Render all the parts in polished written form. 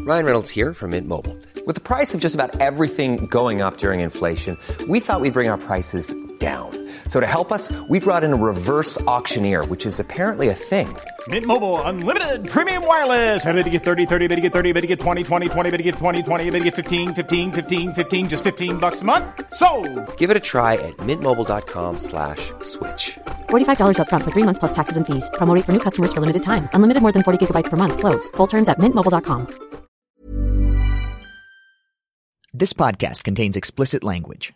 Ryan Reynolds here from Mint Mobile. With the price of just about everything going up during inflation, we thought we'd bring our prices down. So to help us, we brought in a reverse auctioneer, which is apparently a thing. Mint Mobile Unlimited Premium Wireless. How to get 30, 30, how to get 30, how to get 20, 20, 20, how to get 20, 20, how to get 15, 15, 15, 15, just $15 a month? Sold! Give it a try at mintmobile.com/switch. $45 up front for 3 months plus taxes and fees. Promo rate for new customers for limited time. Unlimited more than 40 gigabytes per month. Slows full terms at mintmobile.com. This podcast contains explicit language.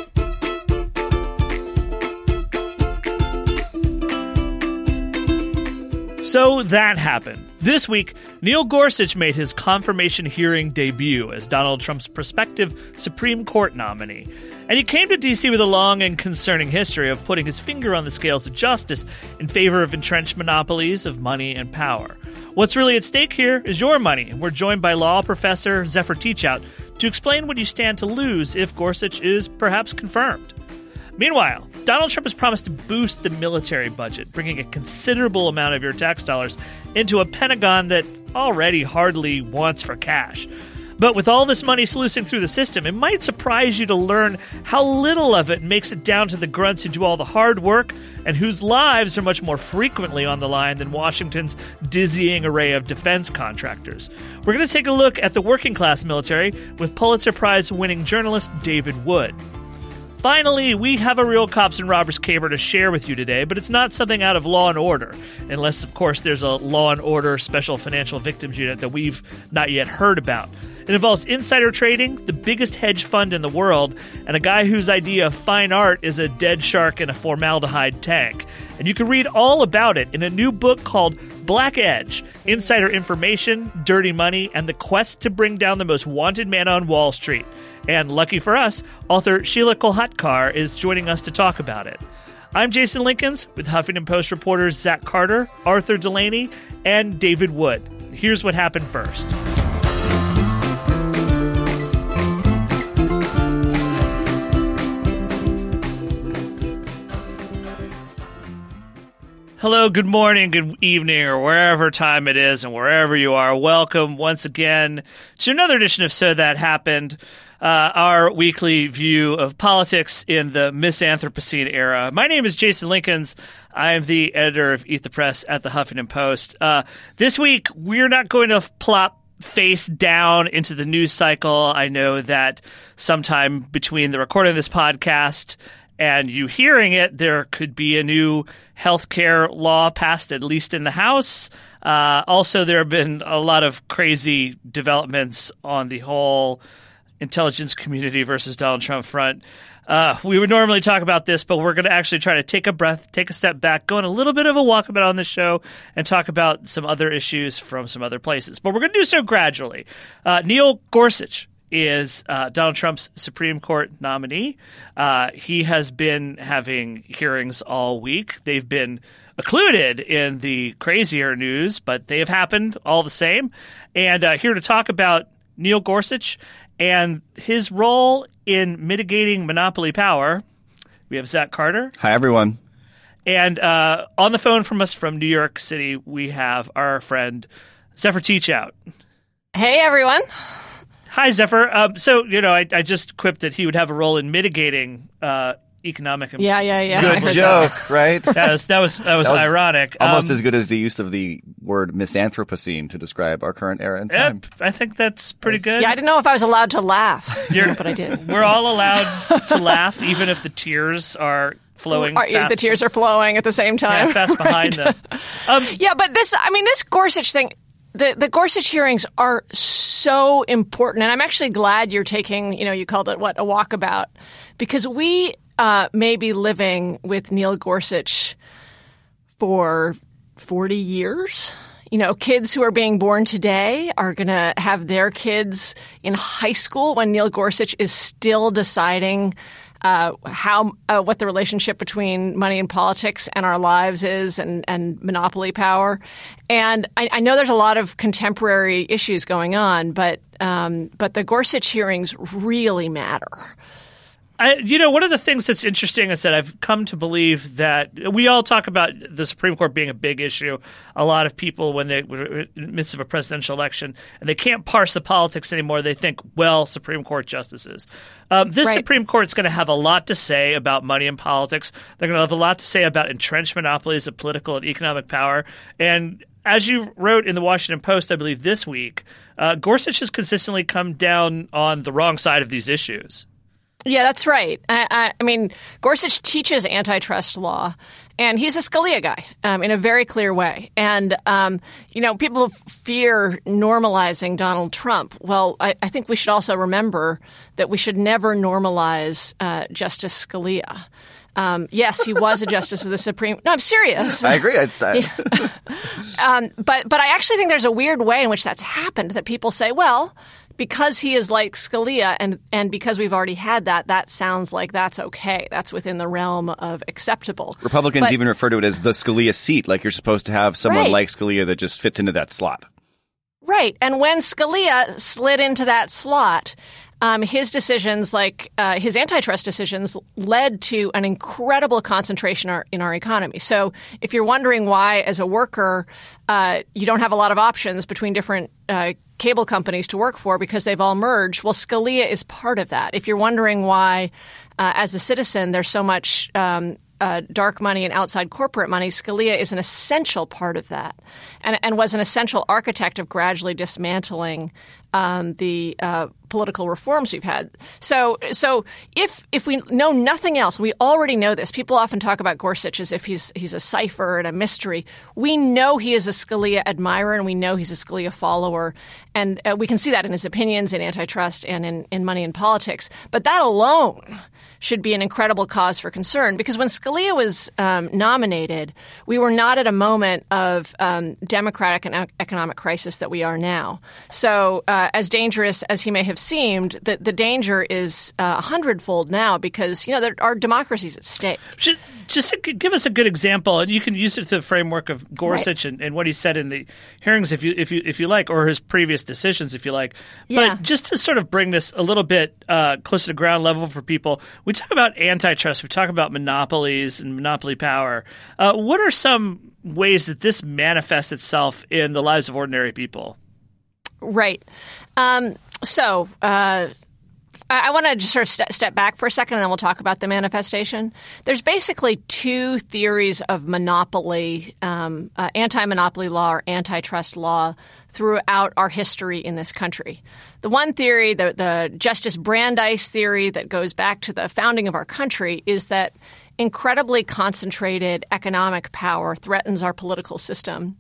So that happened. This week, Neil Gorsuch made his confirmation hearing debut as Donald Trump's prospective Supreme Court nominee. And he came to D.C. with a long and concerning history of putting his finger on the scales of justice in favor of entrenched monopolies of money and power. What's really at stake here is your money, and we're joined by law professor Zephyr Teachout to explain what you stand to lose if Gorsuch is perhaps confirmed. Meanwhile, Donald Trump has promised to boost the military budget, bringing a considerable amount of your tax dollars into a Pentagon that already hardly wants for cash. But with all this money sluicing through the system, it might surprise you to learn how little of it makes it down to the grunts who do all the hard work and whose lives are much more frequently on the line than Washington's dizzying array of defense contractors. We're going to take a look at the working class military with Pulitzer Prize-winning journalist David Wood. Finally, we have a real cops and robbers caper to share with you today, but it's not something out of Law & Order, unless, of course, there's a Law & Order Special Financial Victims Unit that we've not yet heard about. It involves insider trading, the biggest hedge fund in the world, and a guy whose idea of fine art is a dead shark in a formaldehyde tank. And you can read all about it in a new book called Black Edge, Insider Information, Dirty Money, and the Quest to Bring Down the Most Wanted Man on Wall Street. And lucky for us, author Sheila Kolhatkar is joining us to talk about it. I'm Jason Linkins with Huffington Post reporters Zach Carter, Arthur Delaney, and David Wood. Here's what happened first. Hello, good morning, good evening, or wherever time it is and wherever you are. Welcome once again to another edition of So That Happened, our weekly view of politics in the Misanthropocene era. My name is Jason Linkins. I am the editor of Eat the Press at the Huffington Post. This week, we're not going to plop face down into the news cycle. I know that sometime between the recording of this podcast and you hearing it, there could be a new healthcare law passed, at least in the House. Also, there have been a lot of crazy developments on the whole intelligence community versus Donald Trump front. We would normally talk about this, but we're going to actually try to take a breath, take a step back, go on a little bit of a walkabout on this show, and talk about some other issues from some other places. But we're going to do so gradually. Neil Gorsuch is Donald Trump's Supreme Court nominee. He has been having hearings all week. They've been occluded in the crazier news, but they have happened all the same. And here to talk about Neil Gorsuch and his role in mitigating monopoly power, we have Zach Carter. Hi, everyone. And on the phone from us from New York City, we have our friend Zephyr Teachout. Hey, everyone. Hi, Zephyr. So, I just quipped that he would have a role in mitigating economic. Yeah. Good joke, right? That was ironic. Almost as good as the use of the word misanthropocene to describe our current era and time. I think that's pretty good. Yeah, I didn't know if I was allowed to laugh, but I did. We're all allowed to laugh, even if the tears are flowing fast. The tears are flowing at the same time. Yeah, fast behind them. But this Gorsuch thing, the Gorsuch hearings are so important. And I'm actually glad you're taking, you called it, a walkabout. Because we may be living with Neil Gorsuch for 40 years. Kids who are being born today are going to have their kids in high school when Neil Gorsuch is still deciding what the relationship between money and politics and our lives is and monopoly power. And I know there's a lot of contemporary issues going on, but the Gorsuch hearings really matter. One of the things that's interesting is that I've come to believe that we all talk about the Supreme Court being a big issue. A lot of people, when they're in the midst of a presidential election and they can't parse the politics anymore, they think, well, Supreme Court justices. This Supreme Court is going to have a lot to say about money and politics. They're going to have a lot to say about entrenched monopolies of political and economic power. And as you wrote in the Washington Post, I believe this week, Gorsuch has consistently come down on the wrong side of these issues. Yeah, that's right. I mean, Gorsuch teaches antitrust law, and he's a Scalia guy in a very clear way. And, people fear normalizing Donald Trump. Well, I think we should also remember that we should never normalize Justice Scalia. Yes, he was a justice of the Supreme. No, I'm serious. I agree. But I actually think there's a weird way in which that's happened, that people say, well, because he is like Scalia and because we've already had that sounds like that's okay. That's within the realm of acceptable. Republicans even refer to it as the Scalia seat, like you're supposed to have someone like Scalia that just fits into that slot. Right. And when Scalia slid into that slot, his decisions, like his antitrust decisions, led to an incredible concentration in our economy. So if you're wondering why, as a worker, you don't have a lot of options between different cable companies to work for because they've all merged, well, Scalia is part of that. If you're wondering why, as a citizen, there's so much dark money and outside corporate money, Scalia is an essential part of that and was an essential architect of gradually dismantling the political reforms we've had. So if we know nothing else, we already know this. People often talk about Gorsuch as if he's a cipher and a mystery. We know he is a Scalia admirer and we know he's a Scalia follower. And we can see that in his opinions in antitrust and in money and politics. But that alone should be an incredible cause for concern, because when Scalia was nominated, we were not at a moment of democratic and economic crisis that we are now. So as dangerous as he may have seemed, the danger is 100-fold now because, there are democracies at stake. Just give us a good example, and you can use it to the framework of Gorsuch and what he said in the hearings if you like, or his previous decisions if you like. Yeah. But just to sort of bring this a little bit closer to ground level for people, we talk about antitrust, we talk about monopolies and monopoly power. What are some ways that this manifests itself in the lives of ordinary people? Right. So I want to just sort of step back for a second, and then we'll talk about the manifestation. There's basically two theories of monopoly, anti-monopoly law or antitrust law throughout our history in this country. The one theory, the Justice Brandeis theory that goes back to the founding of our country, is that incredibly concentrated economic power threatens our political system,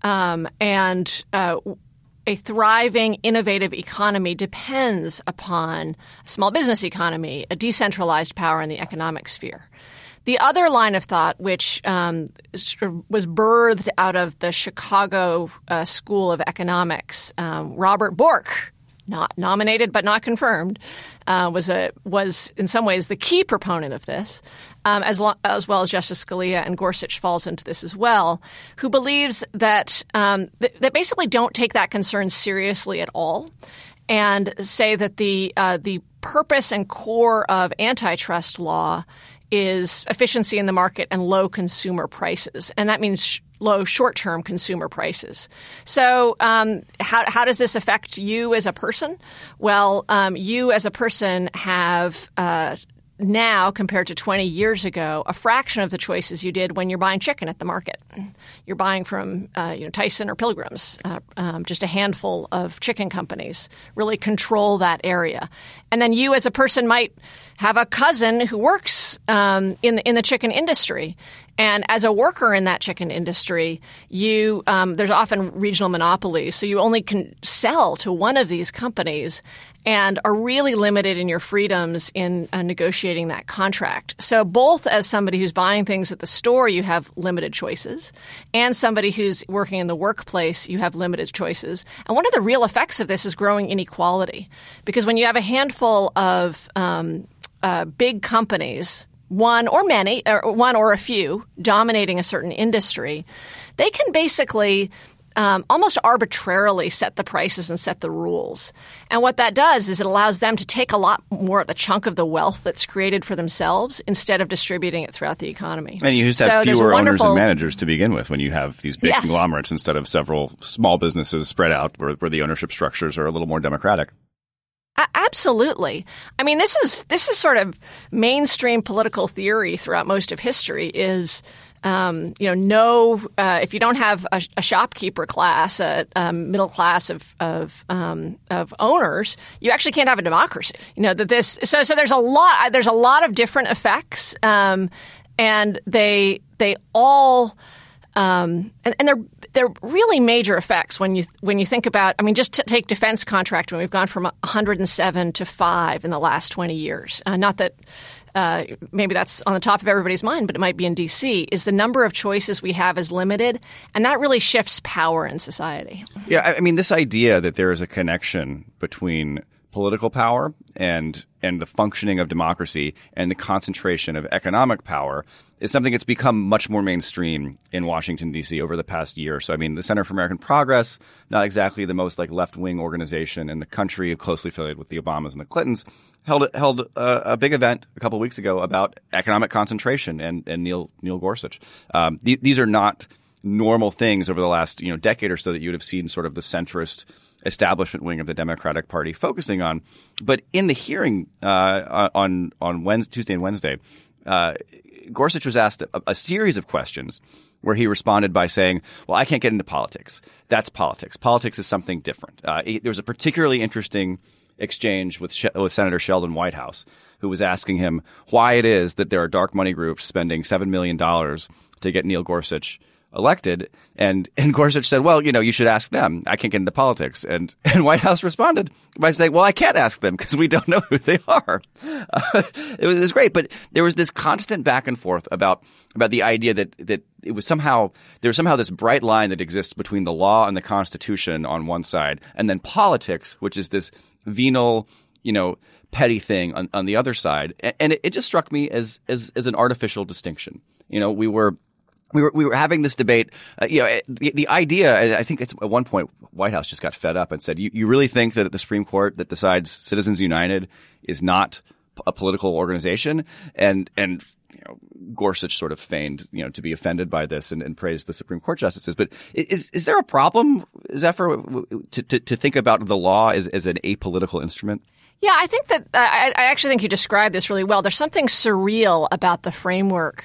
and a thriving, innovative economy depends upon a small business economy, a decentralized power in the economic sphere. The other line of thought, which was birthed out of the Chicago School of Economics, Robert Bork, not nominated but not confirmed, was in some ways the key proponent of this, as well as Justice Scalia, and Gorsuch falls into this as well, who believes that that basically don't take that concern seriously at all, and say that the purpose and core of antitrust law is efficiency in the market and low consumer prices, and that means low short-term consumer prices. So how does this affect you as a person? Well, you as a person have now, compared to 20 years ago, a fraction of the choices you did when you're buying chicken at the market. You're buying from Tyson or Pilgrim's. Just a handful of chicken companies really control that area. And then you as a person might have a cousin who works in the chicken industry. And as a worker in that chicken industry, there's often regional monopolies, so you only can sell to one of these companies and are really limited in your freedoms in negotiating that contract. So both as somebody who's buying things at the store, you have limited choices, and somebody who's working in the workplace, you have limited choices. And one of the real effects of this is growing inequality, because when you have a handful of big companies, one or a few dominating a certain industry, they can basically almost arbitrarily set the prices and set the rules. And what that does is it allows them to take a lot more of the chunk of the wealth that's created for themselves instead of distributing it throughout the economy. And you just have fewer owners and managers to begin with when you have these big conglomerates instead of several small businesses spread out where the ownership structures are a little more democratic. Absolutely. I mean, this is sort of mainstream political theory throughout most of history is if you don't have a shopkeeper class, a middle class of owners, you actually can't have a democracy. So there's a lot of different effects, and they all and they're really major effects when you think about. I mean, just to take defense contracting, we've gone from 107 to 5 in the last 20 years. Not that. Maybe that's on the top of everybody's mind, but it might be in D.C., is the number of choices we have is limited, and that really shifts power in society. Yeah, I mean, this idea that there is a connection between political power and the functioning of democracy and the concentration of economic power is something that's become much more mainstream in Washington, D.C. over the past year. So, I mean, the Center for American Progress, not exactly the most left-wing organization in the country, closely affiliated with the Obamas and the Clintons, held a big event a couple of weeks ago about economic concentration and Neil Gorsuch. These are not normal things over the last decade or so that you would have seen sort of the centrist establishment wing of the Democratic Party focusing on. But in the hearing on Tuesday and Wednesday, Gorsuch was asked a series of questions where he responded by saying, well, I can't get into politics. That's politics. Politics is something different. There was a particularly interesting exchange with Senator Sheldon Whitehouse, who was asking him why it is that there are dark money groups spending $7 million to get Neil Gorsuch elected. And Gorsuch said, well, you should ask them. I can't get into politics. And Whitehouse responded by saying, well, I can't ask them because we don't know who they are. It was great. But there was this constant back and forth about the idea that it was somehow this bright line that exists between the law and the Constitution on one side, and then politics, which is this venal, petty thing on the other side. And it just struck me as an artificial distinction. We were having this debate. The idea, I think it's at one point, Whitehouse just got fed up and said, you really think that the Supreme Court that decides Citizens United is not a political organization? And Gorsuch sort of feigned, to be offended by this and praised the Supreme Court justices. But is there a problem, Zephyr, to think about the law as an apolitical instrument? Yeah, I think that I actually think you described this really well. There's something surreal about the framework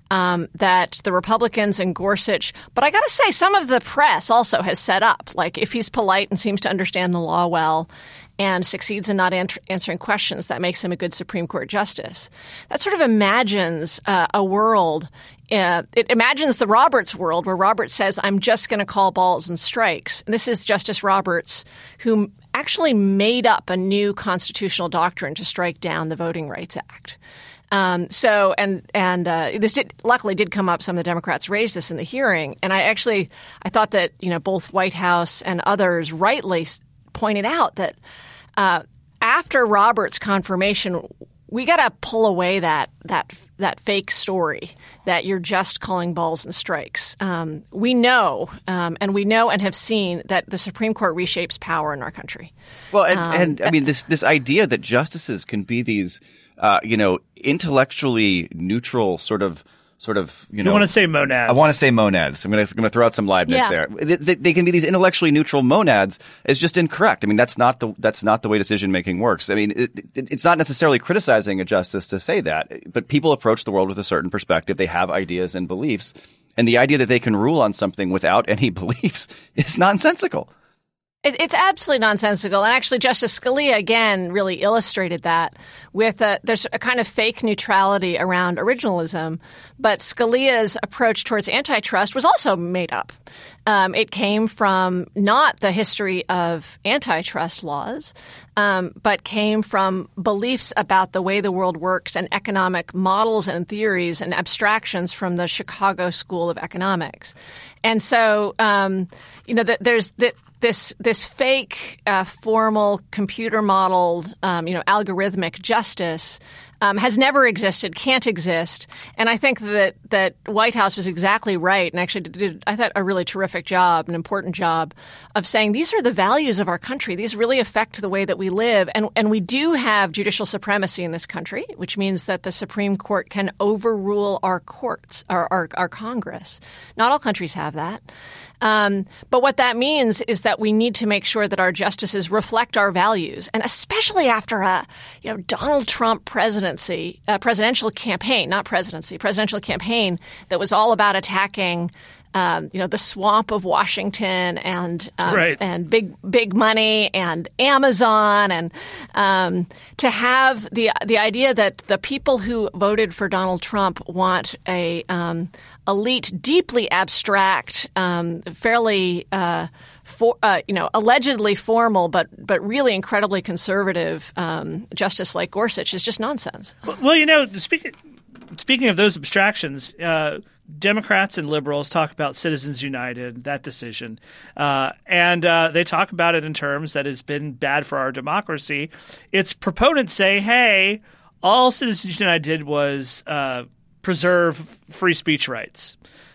that the Republicans and Gorsuch, but I got to say, some of the press also has set up. Like, if he's polite and seems to understand the law well and succeeds in not answering questions, that makes him a good Supreme Court justice. That sort of imagines a world. It imagines the Roberts world where Roberts says, I'm just going to call balls and strikes. And this is Justice Roberts, who actually made up a new constitutional doctrine to strike down the Voting Rights Act. This luckily did come up. Some of the Democrats raised this in the hearing, and I thought that both Whitehouse and others rightly pointed out that after Roberts' confirmation, we got to pull away that fake story that you're just calling balls and strikes. We know and have seen that the Supreme Court reshapes power in our country. Well, and I mean this idea that justices can be these intellectually neutral sort of. You want to say monads. I want to say monads. I'm going to throw out some Leibniz there. They can be these intellectually neutral monads is just incorrect. I mean, that's not the way decision making works. I mean, it's not necessarily criticizing a justice to say that, but people approach the world with a certain perspective. They have ideas and beliefs, and the idea that they can rule on something without any beliefs is nonsensical. It's absolutely nonsensical. And actually, Justice Scalia, again, really illustrated that with there's a kind of fake neutrality around originalism. But Scalia's approach towards antitrust was also made up. It came from not the history of antitrust laws, but came from beliefs about the way the world works and economic models and theories and abstractions from the Chicago School of Economics. And so, there's this fake, formal, computer modeled, algorithmic justice has never existed, can't exist. And I think that White House was exactly right and actually did, I thought, a really terrific job, an important job of saying these are the values of our country. These really affect the way that we live. And we do have judicial supremacy in this country, which means that the Supreme Court can overrule our courts, our Congress. Not all countries have that. But what that means is that we need to make sure that our justices reflect our values, and especially after a Donald Trump presidential campaign that was all about attacking the swamp of Washington and and big money and Amazon, and to have the idea that the people who voted for Donald Trump want a elite, deeply abstract, fairly allegedly formal but really incredibly conservative justice like Gorsuch is just nonsense. Well, speaking of those abstractions, Democrats and liberals talk about Citizens United, that decision, and they talk about it in terms that has been bad for our democracy. Its proponents say, hey, all Citizens United did was preserve free speech rights.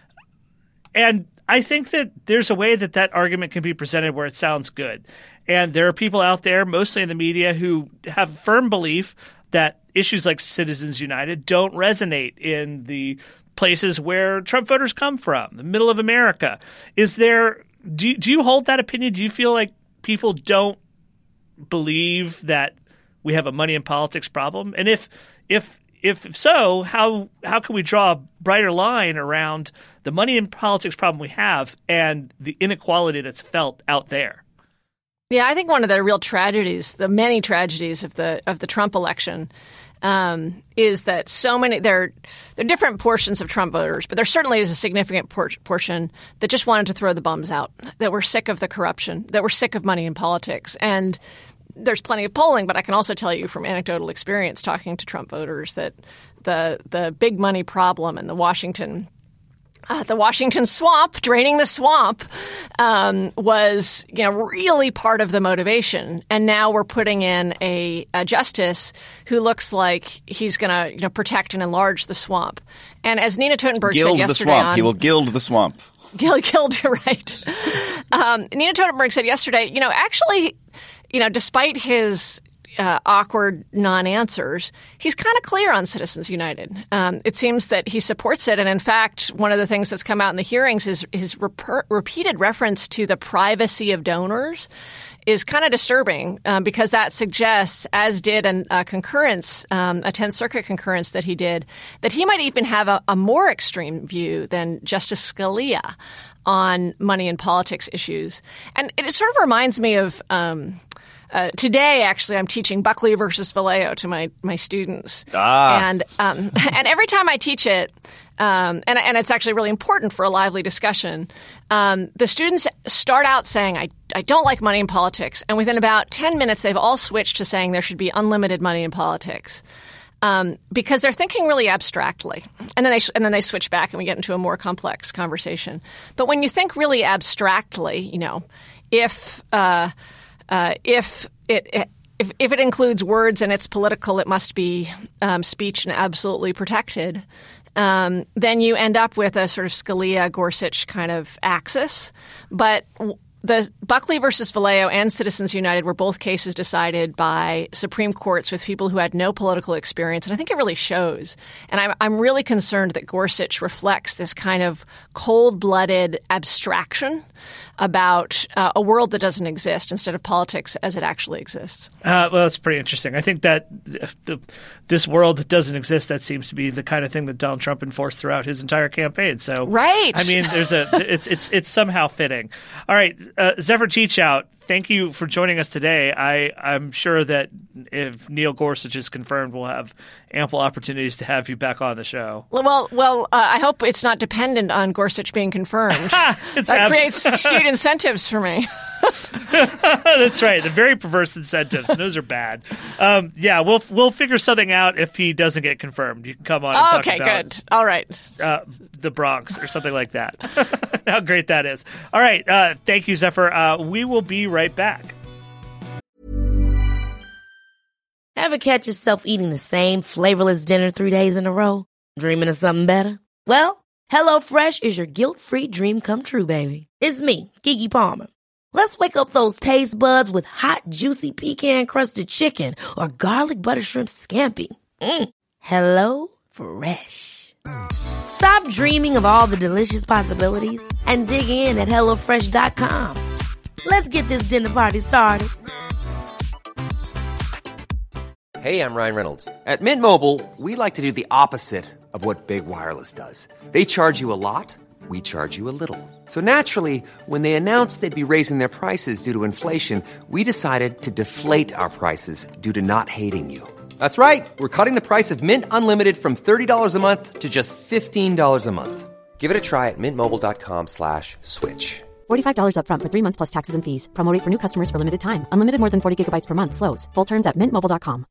And I think that there's a way that argument can be presented where it sounds good. And there are people out there, mostly in the media, who have firm belief that issues like Citizens United don't resonate in the places where Trump voters come from, the middle of America. Do you hold that opinion? Do you feel like people don't believe that we have a money in politics problem? And if so, how can we draw a brighter line around the money in politics problem we have and the inequality that's felt out there? Yeah, I think one of the real tragedies, the many tragedies of the Trump election, is that so many there are different portions of Trump voters, but there certainly is a significant portion that just wanted to throw the bums out, that were sick of the corruption, that were sick of money in politics. And there's plenty of polling, but I can also tell you from anecdotal experience talking to Trump voters that the big money problem and the Washington swamp, draining the swamp, was really part of the motivation. And now we're putting in a justice who looks like he's going to protect and enlarge the swamp. And as Nina Totenberg said yesterday, he will gild the swamp. Gild, right? Nina Totenberg said yesterday, actually, despite his awkward non-answers, he's kind of clear on Citizens United. It seems that he supports it. And in fact, one of the things that's come out in the hearings is his repeated reference to the privacy of donors is kind of disturbing because that suggests, as did a concurrence, a 10th Circuit concurrence that he did, that he might even have a more extreme view than Justice Scalia on money and politics issues. And it sort of reminds me of today, actually, I'm teaching Buckley versus Vallejo to my students. And every time I teach it, and it's actually really important for a lively discussion, the students start out saying, I don't like money in politics. And within about 10 minutes, they've all switched to saying there should be unlimited money in politics. Because they're thinking really abstractly, and then they switch back, and we get into a more complex conversation. But when you think really abstractly, if it includes words and it's political, it must be speech and absolutely protected. Then you end up with a sort of Scalia-Gorsuch kind of axis, but. The Buckley versus Vallejo and Citizens United were both cases decided by Supreme Courts with people who had no political experience, and I think it really shows. And I'm really concerned that Gorsuch reflects this kind of cold-blooded abstraction about a world that doesn't exist instead of politics as it actually exists. Well, that's pretty interesting. I think that this world that doesn't exist, that seems to be the kind of thing that Donald Trump enforced throughout his entire campaign. So, right. I mean, it's somehow fitting. All right, Zephyr Teachout, thank you for joining us today. I'm sure that if Neil Gorsuch is confirmed, we'll have ample opportunities to have you back on the show. Well, I hope it's not dependent on Gorsuch being confirmed. That creates skewed incentives for me. That's right. The very perverse incentives. And those are bad. Yeah, we'll figure something out if he doesn't get confirmed. You can come on and talk about good. All right. The Bronx or something like that. How great that is. All right. Thank you, Zephyr. We will be right back. Ever catch yourself eating the same flavorless dinner 3 days in a row? Dreaming of something better? Well, HelloFresh is your guilt-free dream come true, baby. It's me, Keke Palmer. Let's wake up those taste buds with hot, juicy pecan-crusted chicken or garlic butter shrimp scampi. Hello Fresh. Stop dreaming of all the delicious possibilities and dig in at HelloFresh.com. Let's get this dinner party started. Hey, I'm Ryan Reynolds. At Mint Mobile, we like to do the opposite of what Big Wireless does. They charge you a lot, we charge you a little. So naturally, when they announced they'd be raising their prices due to inflation, we decided to deflate our prices due to not hating you. That's right. We're cutting the price of Mint Unlimited from $30 a month to just $15 a month. Give it a try at mintmobile.com/switch. $45 up front for 3 months plus taxes and fees. Promo rate for new customers for limited time. Unlimited more than 40 gigabytes per month. Slows full terms at mintmobile.com.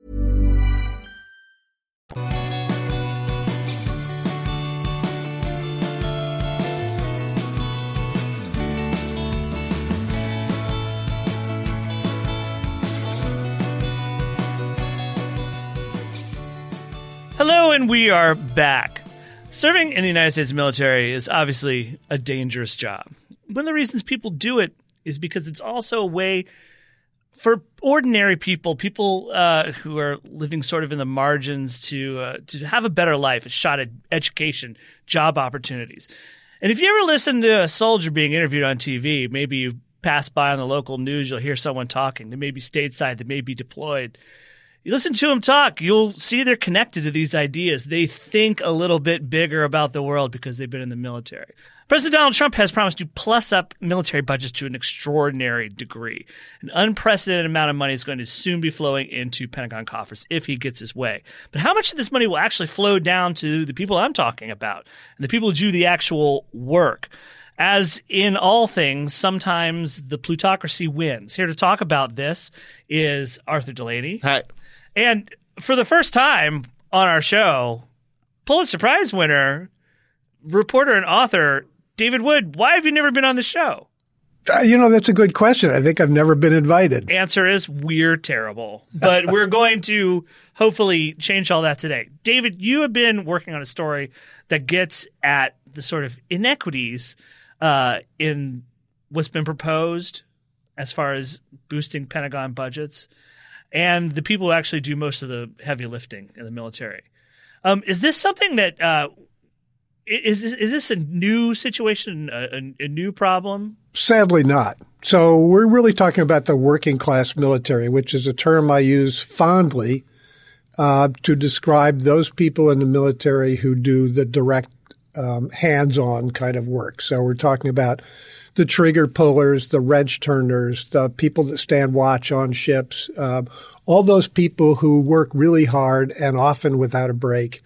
Hello, and we are back. Serving in the United States military is obviously a dangerous job. One of the reasons people do it is because it's also a way for ordinary people who are living sort of in the margins to have a better life, a shot at education, job opportunities. And if you ever listen to a soldier being interviewed on TV, maybe you pass by on the local news, you'll hear someone talking. They may be stateside, they may be deployed. You listen to them talk, you'll see they're connected to these ideas. They think a little bit bigger about the world because they've been in the military. President Donald Trump has promised to plus up military budgets to an extraordinary degree. An unprecedented amount of money is going to soon be flowing into Pentagon coffers if he gets his way. But how much of this money will actually flow down to the people I'm talking about and the people who do the actual work? As in all things, sometimes the plutocracy wins. Here to talk about this is Arthur Delaney. Hi. And for the first time on our show, Pulitzer Prize winner, reporter and author David Wood. Why have you never been on the show? That's a good question. I think I've never been invited. Answer is we're terrible. But we're going to hopefully change all that today. David, you have been working on a story that gets at the sort of inequities in what's been proposed as far as boosting Pentagon budgets and the people who actually do most of the heavy lifting in the military. Is this something that is this a new situation, a new problem? Sadly not. So we're really talking about the working class military, which is a term I use fondly to describe those people in the military who do the direct hands-on kind of work. So we're talking about the trigger pullers, the wrench turners, the people that stand watch on ships, all those people who work really hard and often without a break.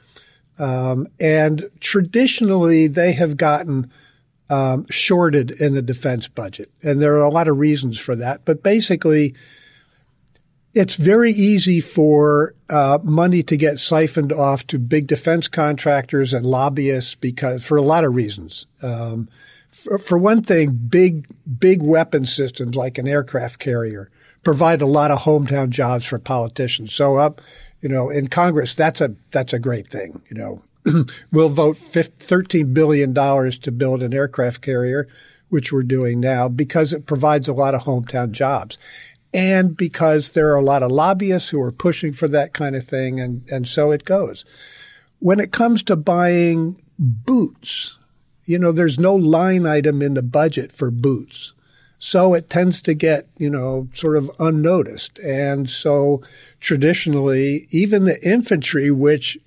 And traditionally, they have gotten shorted in the defense budget. And there are a lot of reasons for that. But basically, it's very easy for money to get siphoned off to big defense contractors and lobbyists for a lot of reasons. For one thing, big weapon systems like an aircraft carrier provide a lot of hometown jobs for politicians. So in Congress, that's a great thing. We'll vote $13 billion to build an aircraft carrier, which we're doing now, because it provides a lot of hometown jobs. And because there are a lot of lobbyists who are pushing for that kind of thing, and so it goes. When it comes to buying boots, there's no line item in the budget for boots. So it tends to get, sort of unnoticed. And so traditionally, even the infantry, which,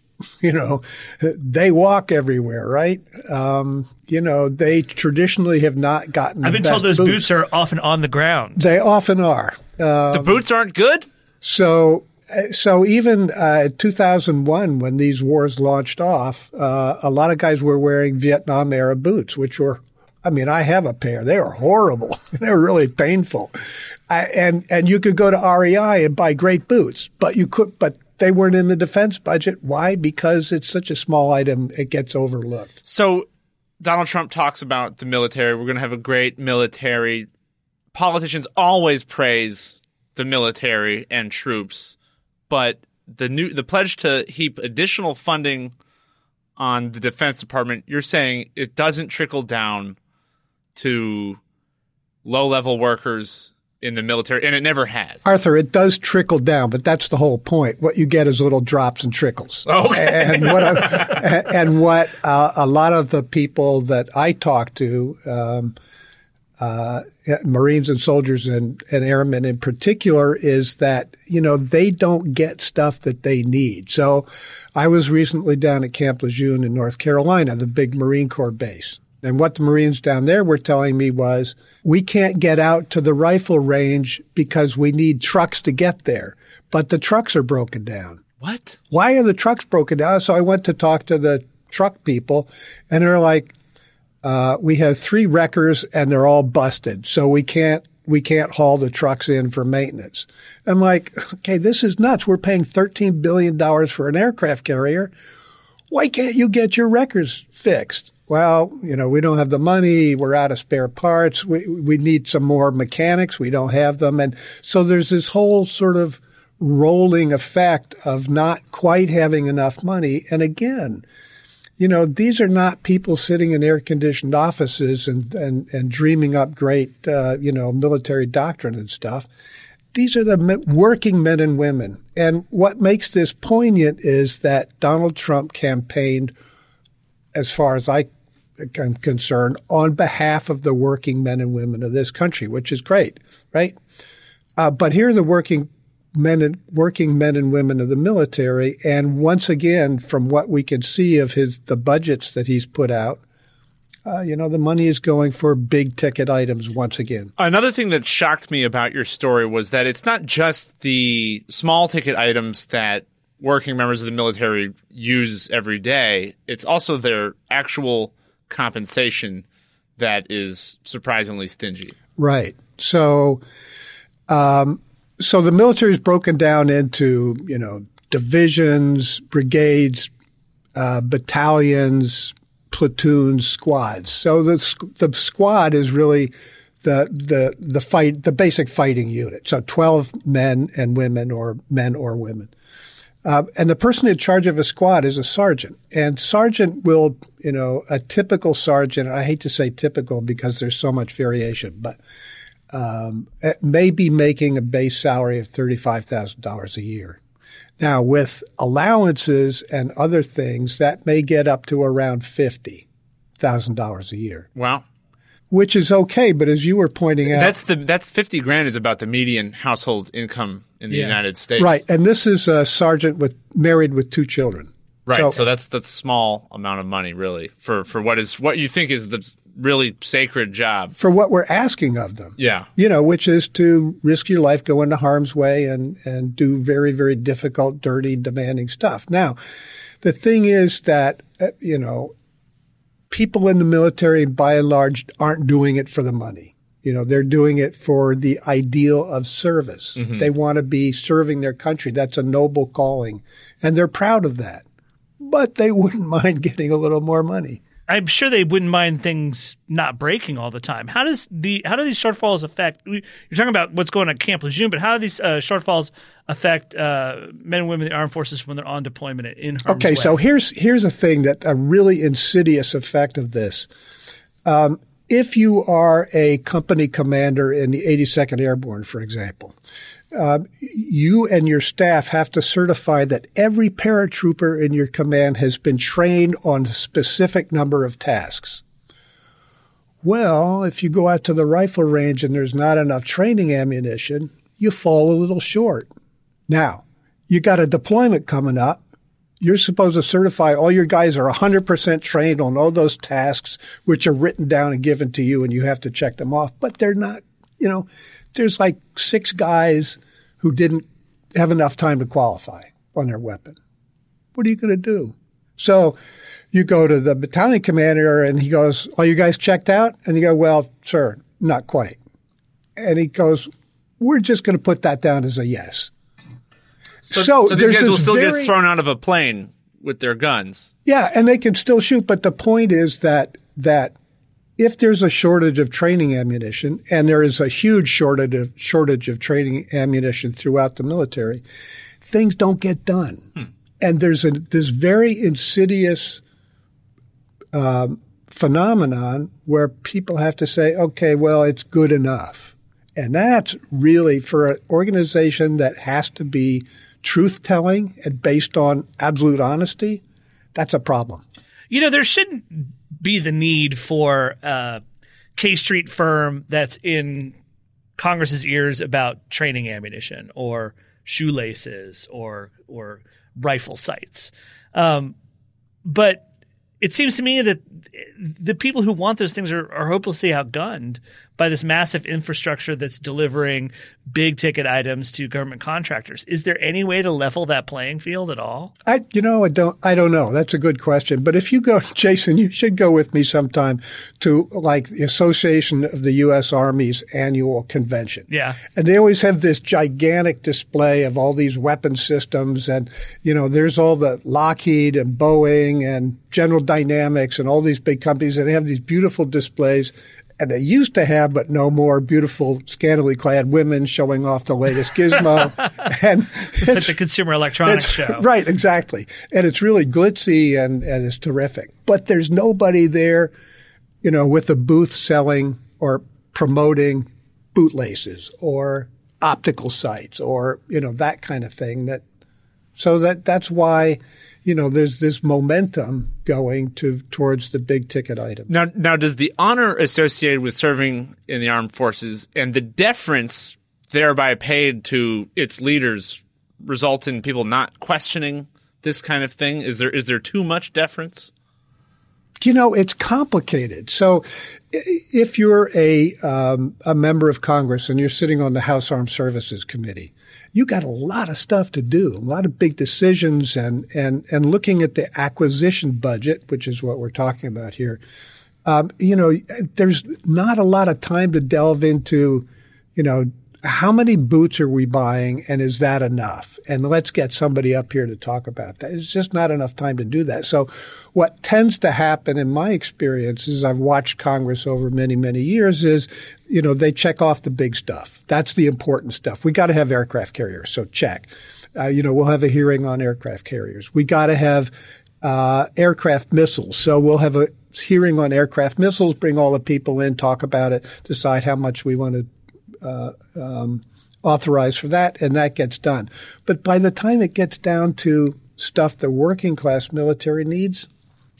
they walk everywhere, right? They traditionally have not gotten I've been told those boots are often on the ground. They often are. The boots aren't good? So even 2001, when these wars launched off, a lot of guys were wearing Vietnam-era boots, which were, I have a pair. They were horrible. They were really painful. And you could go to REI and buy great boots, but they weren't in the defense budget. Why? Because it's such a small item, it gets overlooked. So Donald Trump talks about the military. We're going to have a great military. Politicians always praise the military and troops. but the pledge to heap additional funding on the Defense Department, you're saying it doesn't trickle down to low-level workers in the military, and it never has. Arthur, it does trickle down, but that's the whole point. What you get is little drops and trickles. Okay. And what a lot of the people that I talk to, Marines and soldiers and airmen in particular, is that, they don't get stuff that they need. So I was recently down at Camp Lejeune in North Carolina, the big Marine Corps base. And what the Marines down there were telling me was, we can't get out to the rifle range because we need trucks to get there. But the trucks are broken down. What? Why are the trucks broken down? So I went to talk to the truck people, and they're like, we have 3 wreckers and they're all busted. So we can't haul the trucks in for maintenance. I'm like, okay, this is nuts. We're paying $13 billion for an aircraft carrier. Why can't you get your wreckers fixed? Well, we don't have the money. We're out of spare parts. We need some more mechanics. We don't have them. And so there's this whole sort of rolling effect of not quite having enough money. And again, these are not people sitting in air-conditioned offices and dreaming up great, military doctrine and stuff. These are the working men and women. And what makes this poignant is that Donald Trump campaigned, as far as I'm concerned, on behalf of the working men and women of this country, which is great, right? But here are the working men and women of the military, and once again, from what we can see of the budgets that he's put out, the money is going for big ticket items once again. Another thing that shocked me about your story was that it's not just the small ticket items that working members of the military use every day. It's also their actual compensation that is surprisingly stingy. Right. So the military is broken down into, divisions, brigades, battalions, platoons, squads. So the squad is really the basic fighting unit. So 12 men and women, or men or women. And the person in charge of a squad is a sergeant. And sergeant will, a typical sergeant, and I hate to say typical because there's so much variation, but it may be making a base salary of $35,000 a year. Now, with allowances and other things, that may get up to around $50,000 a year. Wow. Which is okay, but as you were pointing out, that's $50,000 is about the median household income in the United States. Right. And this is a sergeant married with 2 children. Right. So that's a small amount of money, really, for what you think is the really sacred job. For what we're asking of them. Yeah. Which is to risk your life, go into harm's way, and do very, very difficult, dirty, demanding stuff. Now, the thing is that, people in the military, by and large, aren't doing it for the money. They're doing it for the ideal of service. Mm-hmm. They want to be serving their country. That's a noble calling. And they're proud of that. But they wouldn't mind getting a little more money. I'm sure they wouldn't mind things not breaking all the time. How do these shortfalls affect? You're talking about what's going on at Camp Lejeune, but how do these shortfalls affect men and women in the armed forces when they're on deployment in harm's way? Okay, so here's a thing that a really insidious effect of this. If you are a company commander in the 82nd Airborne, for example, you and your staff have to certify that every paratrooper in your command has been trained on a specific number of tasks. Well, if you go out to the rifle range and there's not enough training ammunition, you fall a little short. Now, you got a deployment coming up. You're supposed to certify all your guys are 100% trained on all those tasks, which are written down and given to you, and you have to check them off. But they're not, there's like 6 guys who didn't have enough time to qualify on their weapon. What are you going to do? So you go to the battalion commander and he goes, "Are you guys checked out?" And you go, "Well, sir, not quite." And he goes, "We're just going to put that down as a yes." So these guys will still get thrown out of a plane with their guns. Yeah, and they can still shoot. But the point is that if there's a shortage of training ammunition, and there is a huge shortage of training ammunition throughout the military, things don't get done. And there's this very insidious phenomenon where people have to say, okay, well, it's good enough. And that's really, for an organization that has to be truth-telling and based on absolute honesty, that's a problem. You know, there shouldn't be the need for a K Street firm that's in Congress's ears about training ammunition or shoelaces or rifle sights. But it seems to me that the people who want those things are hopelessly outgunned by this massive infrastructure that's delivering big ticket items to government contractors. Is there any way to level that playing field at all? I don't know. That's a good question. But if you go, Jason, you should go with me sometime to like the Association of the U.S. Army's annual convention. Yeah. And they always have this gigantic display of all these weapon systems. And, you know, there's all the Lockheed and Boeing and General Dynamics and all these big companies. And they have these beautiful displays. And they used to have, but no more, beautiful, scantily clad women showing off the latest gizmo. And it's like the Consumer Electronics Show. Right, exactly. And it's really glitzy and it's terrific. But there's nobody there, you know, with a booth selling or promoting bootlaces or optical sights or, you know, that kind of thing. That's why, you know, there's this momentum going towards the big ticket item. Now, does the honor associated with serving in the armed forces and the deference thereby paid to its leaders result in people not questioning this kind of thing? Is there too much deference? You know, it's complicated. So if you're a member of Congress and you're sitting on the House Armed Services Committee, you got a lot of stuff to do, a lot of big decisions and looking at the acquisition budget, which is what we're talking about here. You know, there's not a lot of time to delve into, you know, how many boots are we buying and is that enough? And let's get somebody up here to talk about that. It's just not enough time to do that. So what tends to happen in my experience is I've watched Congress over many, many years is, you know, they check off the big stuff. That's the important stuff. We got to have aircraft carriers. So check. You know, we'll have a hearing on aircraft carriers. We got to have aircraft missiles. So we'll have a hearing on aircraft missiles, bring all the people in, talk about it, decide how much we want to authorized for that, and that gets done. But by the time it gets down to stuff the working class military needs,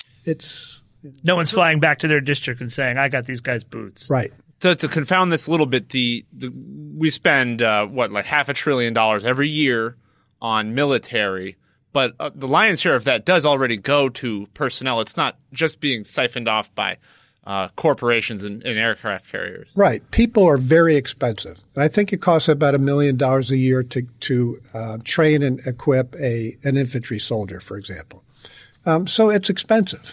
no one's flying back to their district and saying, "I got these guys' boots." Right. So to confound this a little bit, we spend like $500 billion every year on military, but the lion's share of that does already go to personnel. It's not just being siphoned off by corporations and aircraft carriers. Right. People are very expensive. And I think it costs about $1 million a year to train and equip an infantry soldier, for example. So it's expensive.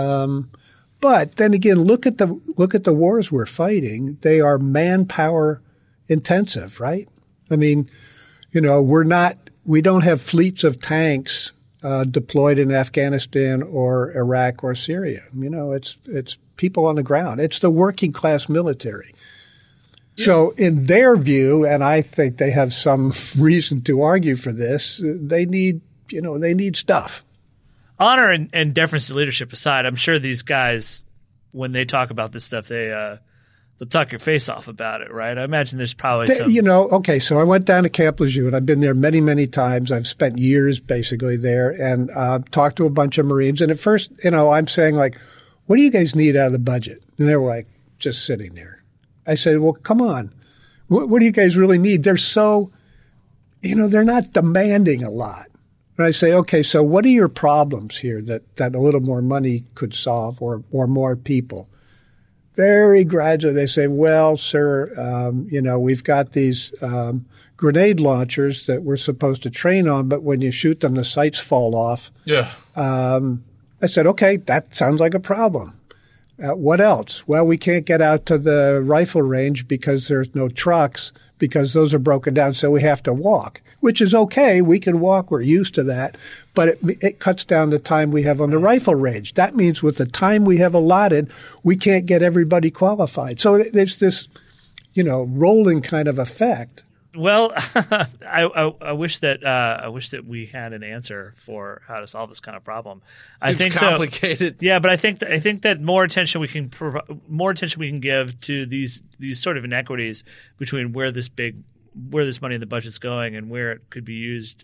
But then again, look at the wars we're fighting. They are manpower intensive, right? I mean, you know, we don't have fleets of tanks deployed in Afghanistan or Iraq or Syria. You know, it's people on the ground. It's the working class military. Yeah. So in their view, and I think they have some reason to argue for this, they need stuff. Honor and deference to leadership aside, I'm sure these guys, when they talk about this stuff, they'll talk your face off about it, right? I imagine there's probably some. You know, okay, so I went down to Camp Lejeune, and I've been there many, many times. I've spent years basically there and talked to a bunch of Marines. And at first, you know, I'm saying like, what do you guys need out of the budget? And they were like, just sitting there. I said, well, come on. What do you guys really need? They're so, you know, they're not demanding a lot. And I say, okay, so what are your problems here that a little more money could solve or more people? Very gradually they say, well, sir, you know, we've got these grenade launchers that we're supposed to train on, but when you shoot them, the sights fall off. Yeah. I said, okay, that sounds like a problem. What else? Well, we can't get out to the rifle range because there's no trucks because those are broken down, so we have to walk, which is okay. We can walk. We're used to that. But it cuts down the time we have on the rifle range. That means with the time we have allotted, we can't get everybody qualified. So there's this, you know, rolling kind of effect. Well, I wish that we had an answer for how to solve this kind of problem. Seems I think complicated. But I think that more attention we can give to these sort of inequities between where this money in the budget's going and where it could be used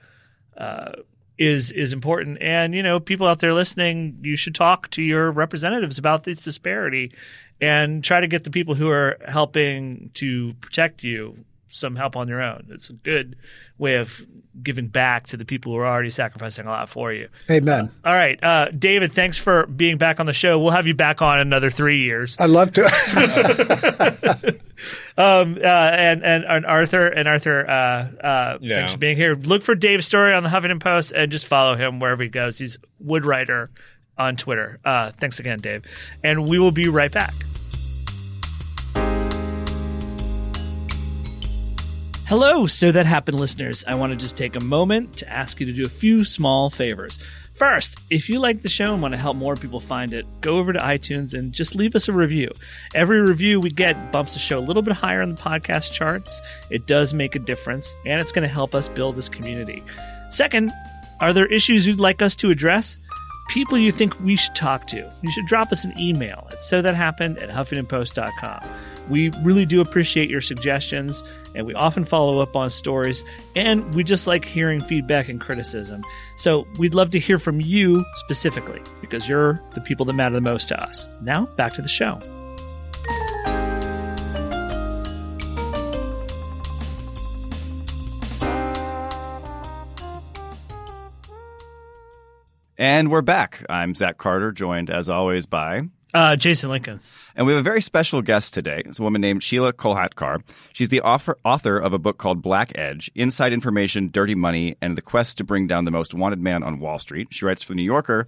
is important. And people out there listening, you should talk to your representatives about this disparity and try to get the people who are helping to protect you some help on your own. It's a good way of giving back to the people who are already sacrificing a lot for you. Amen. All right. David, thanks for being back on the show. We'll have you back on another 3 years. I'd love to. And Arthur, thanks for being here. Look for Dave's story on the Huffington Post and just follow him wherever he goes. He's Woodwriter on Twitter. Thanks again, Dave. And we will be right back. Hello, So That Happened listeners. I want to just take a moment to ask you to do a few small favors. First, if you like the show and want to help more people find it, go over to iTunes and just leave us a review. Every review we get bumps the show a little bit higher on the podcast charts. It does make a difference, and it's going to help us build this community. Second, are there issues you'd like us to address? People you think we should talk to? You should drop us an email at sothathappened@huffingtonpost.com. We really do appreciate your suggestions, and we often follow up on stories, and we just like hearing feedback and criticism. So we'd love to hear from you specifically, because you're the people that matter the most to us. Now, back to the show. And we're back. I'm Zach Carter, joined as always by Jason Lincolns. And we have a very special guest today. It's a woman named Sheila Kolhatkar. She's the author of a book called Black Edge, Inside Information, Dirty Money, and the Quest to Bring Down the Most Wanted Man on Wall Street. She writes for The New Yorker,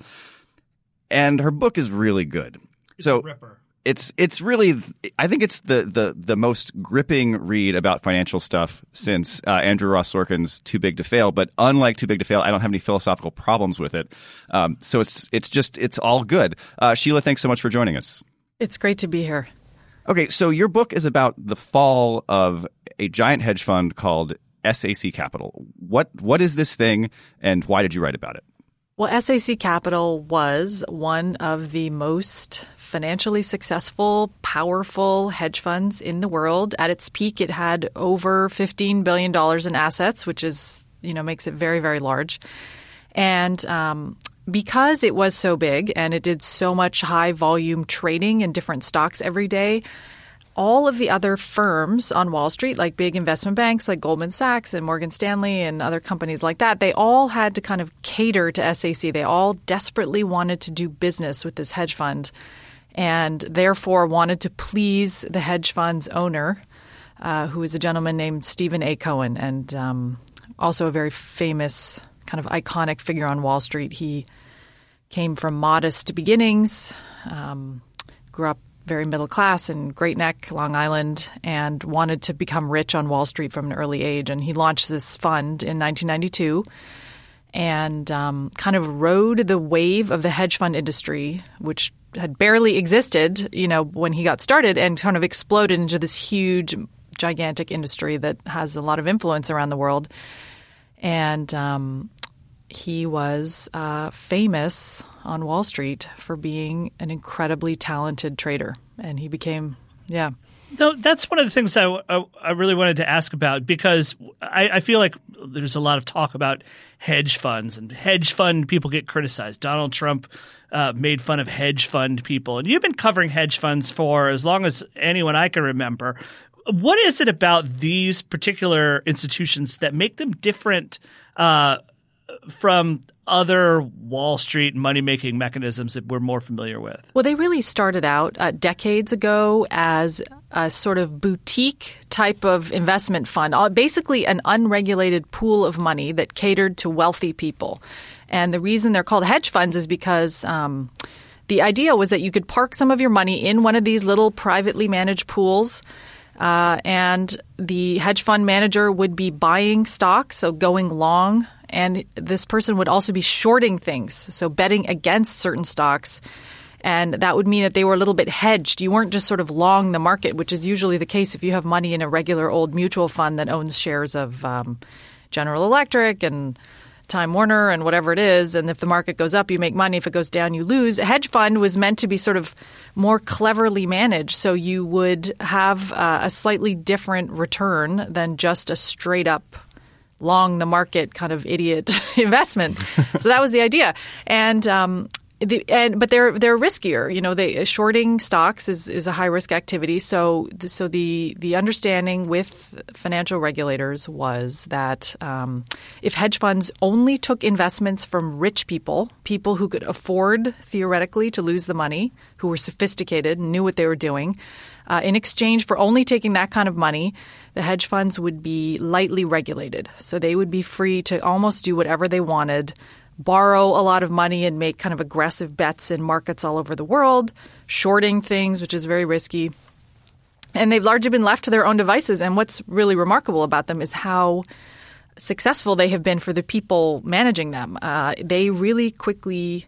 and her book is really good. It's a ripper. It's really, I think it's the most gripping read about financial stuff since Andrew Ross Sorkin's Too Big to Fail. But unlike Too Big to Fail, I don't have any philosophical problems with it. So it's all good. Sheila, thanks so much for joining us. It's great to be here. Okay, so your book is about the fall of a giant hedge fund called SAC Capital. What is this thing, and why did you write about it? Well, SAC Capital was one of the most financially successful, powerful hedge funds in the world. At its peak, it had over $15 billion in assets, which is, makes it very, very large. And because it was so big and it did so much high volume trading in different stocks every day, all of the other firms on Wall Street, like big investment banks like Goldman Sachs and Morgan Stanley and other companies like that, they all had to kind of cater to SAC. They all desperately wanted to do business with this hedge fund and therefore wanted to please the hedge fund's owner, who is a gentleman named Stephen A. Cohen, and also a very famous kind of iconic figure on Wall Street. He came from modest beginnings, grew up very middle class in Great Neck, Long Island, and wanted to become rich on Wall Street from an early age. And he launched this fund in 1992 and kind of rode the wave of the hedge fund industry, which had barely existed, when he got started, and kind of exploded into this huge, gigantic industry that has a lot of influence around the world. And he was famous on Wall Street for being an incredibly talented trader, and he became, No, that's one of the things I really wanted to ask about, because I feel like there's a lot of talk about hedge funds, and hedge fund people get criticized. Donald Trump made fun of hedge fund people, and you've been covering hedge funds for as long as anyone I can remember. What is it about these particular institutions that make them different from other Wall Street money-making mechanisms that we're more familiar with? Well, they really started out decades ago as a sort of boutique type of investment fund, basically an unregulated pool of money that catered to wealthy people. And the reason they're called hedge funds is because the idea was that you could park some of your money in one of these little privately managed pools, and the hedge fund manager would be buying stocks, so going long, and this person would also be shorting things, so betting against certain stocks. And that would mean that they were a little bit hedged. You weren't just sort of long the market, which is usually the case if you have money in a regular old mutual fund that owns shares of General Electric and Time Warner and whatever it is. And if the market goes up, you make money. If it goes down, you lose. A hedge fund was meant to be sort of more cleverly managed. So you would have a slightly different return than just a straight up long the market kind of idiot investment. So that was the idea. And but they're riskier. You know, shorting stocks is a high risk activity. So the understanding with financial regulators was that if hedge funds only took investments from rich people who could afford theoretically to lose the money, who were sophisticated and knew what they were doing, in exchange for only taking that kind of money, the hedge funds would be lightly regulated. So they would be free to almost do whatever they wanted, borrow a lot of money and make kind of aggressive bets in markets all over the world, shorting things, which is very risky. And they've largely been left to their own devices. And what's really remarkable about them is how successful they have been for the people managing them. They really quickly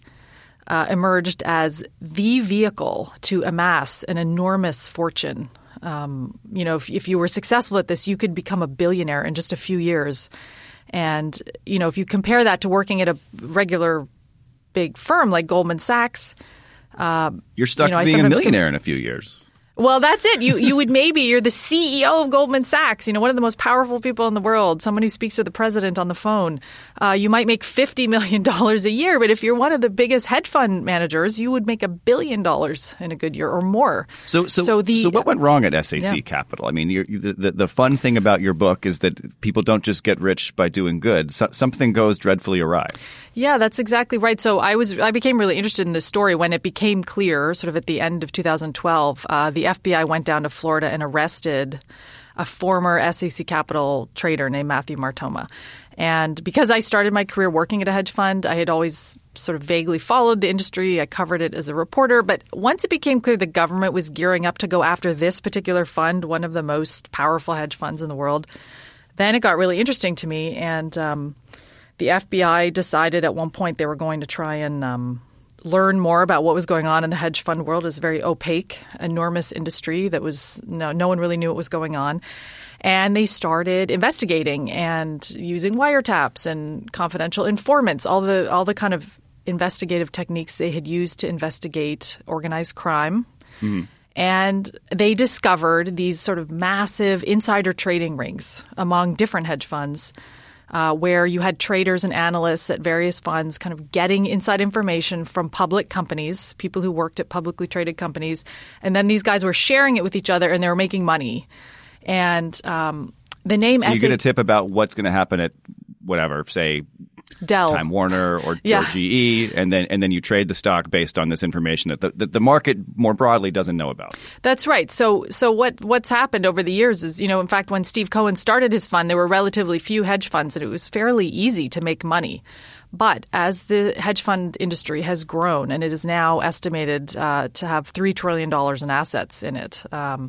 emerged as the vehicle to amass an enormous fortune. You know, if you were successful at this, you could become a billionaire in just a few years. And, you know, if you compare that to working at a regular big firm like Goldman Sachs, you're stuck being a millionaire in a few years. Well, that's it. You would you're the CEO of Goldman Sachs, you know, one of the most powerful people in the world, someone who speaks to the president on the phone. You might make $50 million a year, but if you're one of the biggest hedge fund managers, you would make $1 billion in a good year or more. So what went wrong at SAC Capital? I mean, the fun thing about your book is that people don't just get rich by doing good. Something goes dreadfully awry. Yeah, that's exactly right. So I became really interested in this story when it became clear, sort of at the end of 2012, the FBI went down to Florida and arrested a former SAC Capital trader named Matthew Martoma. And because I started my career working at a hedge fund, I had always sort of vaguely followed the industry. I covered it as a reporter. But once it became clear the government was gearing up to go after this particular fund, one of the most powerful hedge funds in the world, then it got really interesting to me. And the FBI decided at one point they were going to try and learn more about what was going on in the hedge fund world. It was a very opaque, enormous industry that was no one really knew what was going on. And they started investigating and using wiretaps and confidential informants, all the kind of investigative techniques they had used to investigate organized crime. Mm-hmm. And they discovered these sort of massive insider trading rings among different hedge funds, where you had traders and analysts at various funds kind of getting inside information from public companies, people who worked at publicly traded companies. And then these guys were sharing it with each other and they were making money. And the name you get a tip about what's going to happen at whatever, say Dell, Time Warner, or GE, and then you trade the stock based on this information that the market more broadly doesn't know about. That's right. So what's happened over the years is, you know, in fact, when Steve Cohen started his fund, there were relatively few hedge funds, and it was fairly easy to make money. But as the hedge fund industry has grown, and it is now estimated to have $3 trillion in assets in it,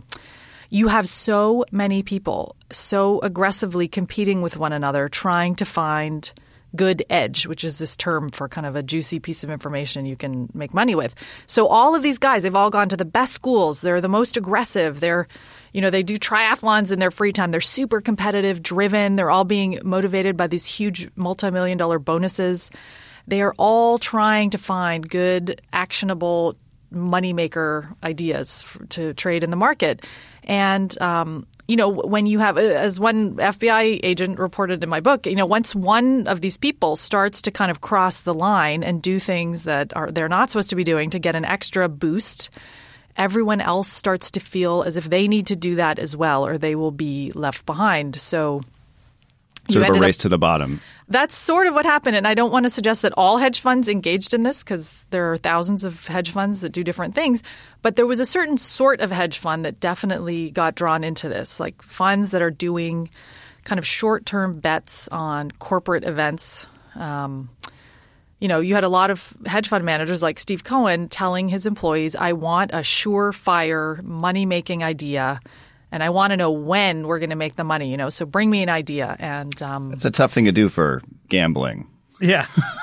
you have so many people so aggressively competing with one another, trying to find good edge, which is this term for kind of a juicy piece of information you can make money with. So all of these guys, they've all gone to the best schools. They're the most aggressive. They do triathlons in their free time. They're super competitive, driven. They're all being motivated by these huge multi-million-dollar bonuses. They are all trying to find good, actionable moneymaker ideas to trade in the market. And when you have, as one FBI agent reported in my book, once one of these people starts to kind of cross the line and do things that they're not supposed to be doing to get an extra boost, everyone else starts to feel as if they need to do that as well, or they will be left behind. So sort of a race to the bottom. That's sort of what happened. And I don't want to suggest that all hedge funds engaged in this, because there are thousands of hedge funds that do different things. But there was a certain sort of hedge fund that definitely got drawn into this, like funds that are doing kind of short-term bets on corporate events. You had a lot of hedge fund managers like Steve Cohen telling his employees, I want a surefire money-making idea, and I want to know when we're going to make the money, so bring me an idea. And it's a tough thing to do for gambling. Yeah.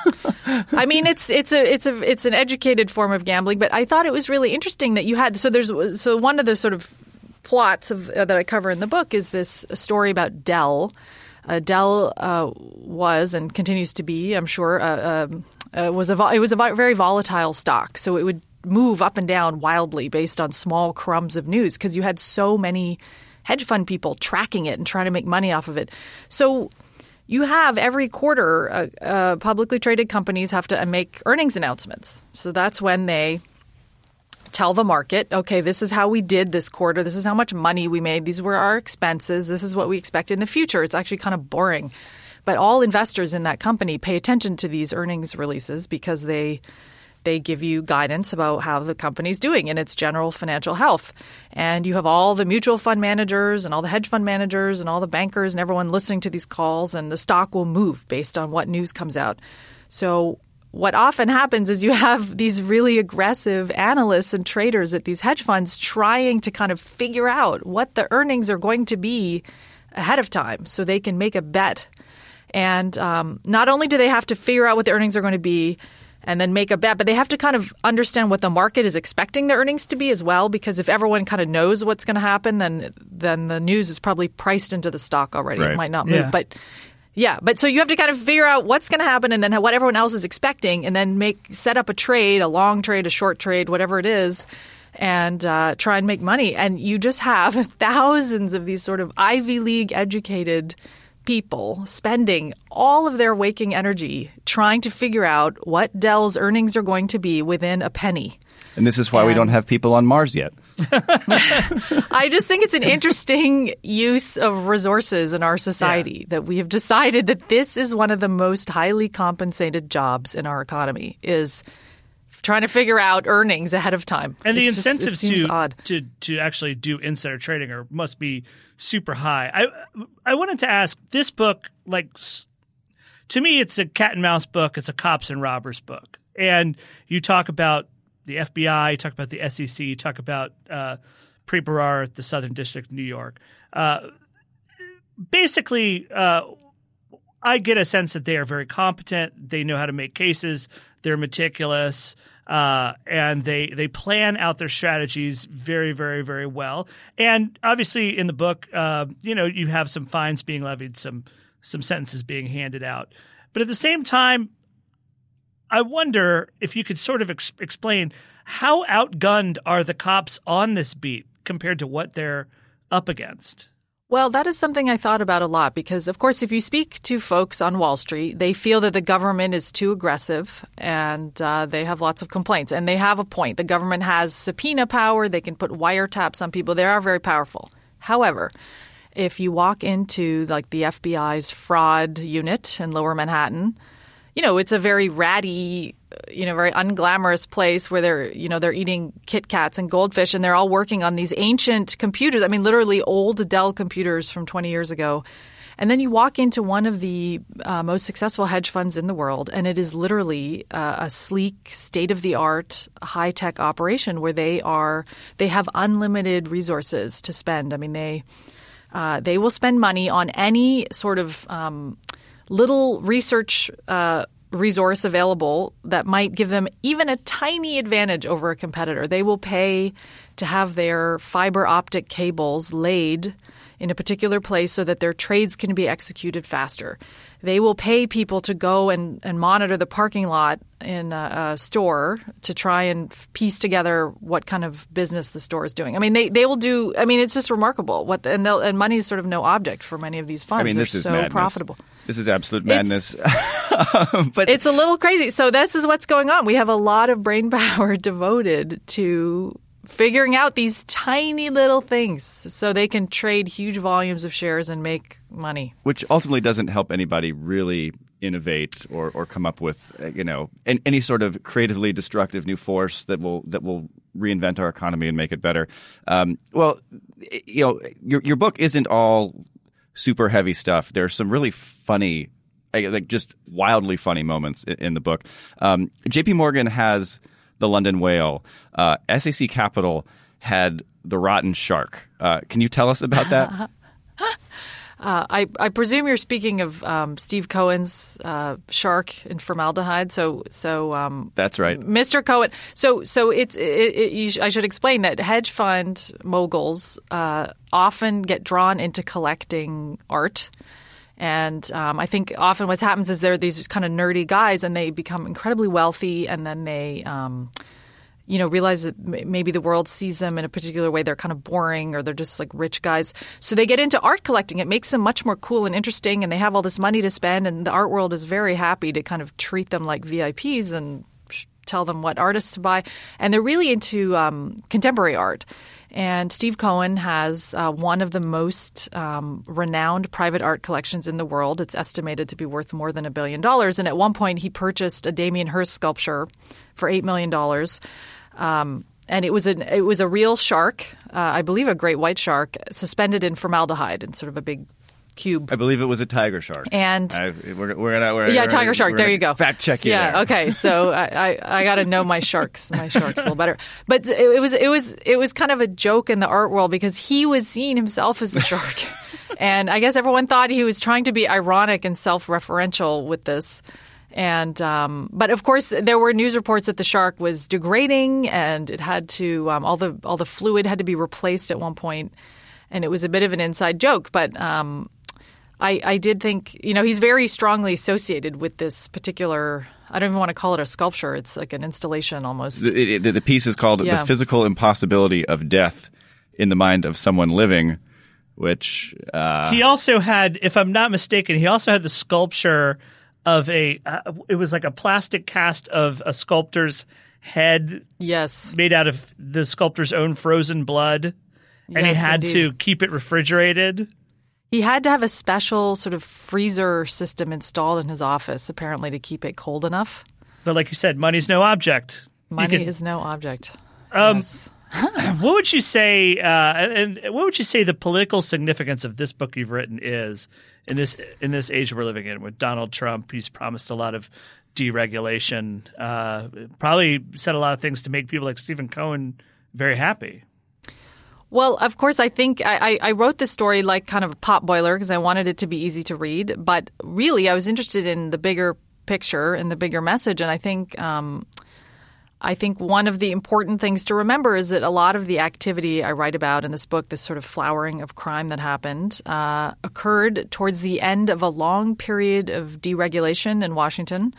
I mean, it's an educated form of gambling, but I thought it was really interesting that you had so one of the sort of plots that I cover in the book is this story about Dell. Dell was and continues to be, I'm sure, it was a very volatile stock. So it would move up and down wildly based on small crumbs of news because you had so many hedge fund people tracking it and trying to make money off of it. So you have every quarter publicly traded companies have to make earnings announcements. So that's when they tell the market, okay, this is how we did this quarter. This is how much money we made. These were our expenses. This is what we expect in the future. It's actually kind of boring. But all investors in that company pay attention to these earnings releases because they give you guidance about how the company's doing in its general financial health. And you have all the mutual fund managers and all the hedge fund managers and all the bankers and everyone listening to these calls, and the stock will move based on what news comes out. So what often happens is you have these really aggressive analysts and traders at these hedge funds trying to kind of figure out what the earnings are going to be ahead of time so they can make a bet. And not only do they have to figure out what the earnings are going to be and then make a bet, but they have to kind of understand what the market is expecting the earnings to be as well, because if everyone kind of knows what's going to happen, then the news is probably priced into the stock already. Right. It might not move. Yeah. But so you have to kind of figure out what's going to happen and then what everyone else is expecting and then set up a trade, a long trade, a short trade, whatever it is, and try and make money. And you just have thousands of these sort of Ivy League educated people spending all of their waking energy trying to figure out what Dell's earnings are going to be within a penny. And this is why we don't have people on Mars yet. I just think it's an interesting use of resources in our society that we have decided that this is one of the most highly compensated jobs in our economy is trying to figure out earnings ahead of time. And the incentives to actually do insider trading must be super high. I wanted to ask, this book, to me, it's a cat and mouse book. It's a cops and robbers book. And you talk about the FBI, you talk about the SEC, you talk about Preet Bharara at the Southern District of New York. Basically, I get a sense that they are very competent. They know how to make cases. They're meticulous. And they plan out their strategies very, very, very well. And obviously in the book, you have some fines being levied, some sentences being handed out. But at the same time, I wonder if you could sort of explain how outgunned are the cops on this beat compared to what they're up against? Well, that is something I thought about a lot because, of course, if you speak to folks on Wall Street, they feel that the government is too aggressive and they have lots of complaints. And they have a point. The government has subpoena power. They can put wiretaps on people. They are very powerful. However, if you walk into the FBI's fraud unit in Lower Manhattan, it's a very ratty, very unglamorous place where they're eating Kit Kats and goldfish, and they're all working on these ancient computers. I mean, literally old Dell computers from 20 years ago. And then you walk into one of the most successful hedge funds in the world, and it is literally a sleek, state-of-the-art, high-tech operation where they have unlimited resources to spend. I mean, they will spend money on any sort of little research resource available that might give them even a tiny advantage over a competitor. They will pay to have their fiber optic cables laid in a particular place so that their trades can be executed faster. They will pay people to go and monitor the parking lot in a store to try and piece together what kind of business the store is doing. I mean, they will do – I mean, it's just remarkable. And money is sort of no object for many of these funds. I mean, this They're is so madness. Profitable. This is absolute madness. But it's a little crazy. So this is what's going on. We have a lot of brain power devoted to figuring out these tiny little things so they can trade huge volumes of shares and make money. Which ultimately doesn't help anybody really innovate or come up with any sort of creatively destructive new force that will reinvent our economy and make it better. Your book isn't all super heavy stuff. There's some really funny, just wildly funny moments in the book. JP Morgan has the London whale. SAC Capital had the rotten shark. Can you tell us about that? I presume you're speaking of Steve Cohen's shark in formaldehyde. So that's right, Mr. Cohen. So I should explain that hedge fund moguls often get drawn into collecting art. And I think often what happens is they're these kind of nerdy guys, and they become incredibly wealthy, and then they realize that maybe the world sees them in a particular way. They're kind of boring, or they're just like rich guys. So they get into art collecting. It makes them much more cool and interesting, and they have all this money to spend, and the art world is very happy to kind of treat them like VIPs and tell them what artists to buy. And they're really into contemporary art. And Steve Cohen has one of the most renowned private art collections in the world. It's estimated to be worth more than $1 billion. And at one point, he purchased a Damien Hirst sculpture for $8 million. And it was a real shark, I believe a great white shark, suspended in formaldehyde in sort of a big cube. I believe it was a tiger shark. And tiger shark. There you go. Fact check you. Yeah. There. Okay. So I got to know my sharks a little better. But it was kind of a joke in the art world because he was seeing himself as a shark, and I guess everyone thought he was trying to be ironic and self-referential with this. And but of course there were news reports that the shark was degrading, and it had to all the fluid had to be replaced at one point, and it was a bit of an inside joke. But I did think, he's very strongly associated with this particular – I don't even want to call it a sculpture. It's like an installation almost. The piece is called The Physical Impossibility of Death in the Mind of Someone Living, which he also had, if I'm not mistaken, he also had the sculpture of it was like a plastic cast of a sculptor's head. Yes. Made out of the sculptor's own frozen blood. And he had to keep it refrigerated. He had to have a special sort of freezer system installed in his office, apparently, to keep it cold enough. But like you said, money's no object. Money is no object. Yes. What would you say? And what would you say the political significance of this book you've written is in this age we're living in with Donald Trump? He's promised a lot of deregulation. Probably said a lot of things to make people like Stephen Cohen very happy. Well, of course, I think I wrote this story like kind of a potboiler because I wanted it to be easy to read. But really, I was interested in the bigger picture and the bigger message. And I think one of the important things to remember is that a lot of the activity I write about in this book, this sort of flowering of crime that happened, occurred towards the end of a long period of deregulation in Washington.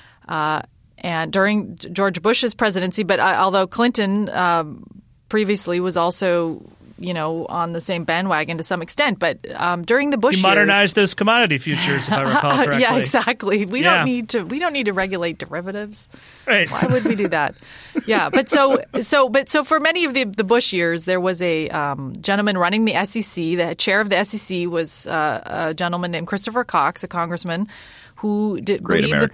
And during George Bush's presidency, but although Clinton previously was also, on the same bandwagon to some extent. But during the Bush years, modernized those commodity futures, if I recall correctly. Yeah, exactly. We don't need to regulate derivatives. Right. Why would we do that? Yeah, but so for many of the Bush years, there was a gentleman running the SEC. The chair of the SEC was a gentleman named Christopher Cox, a congressman who believed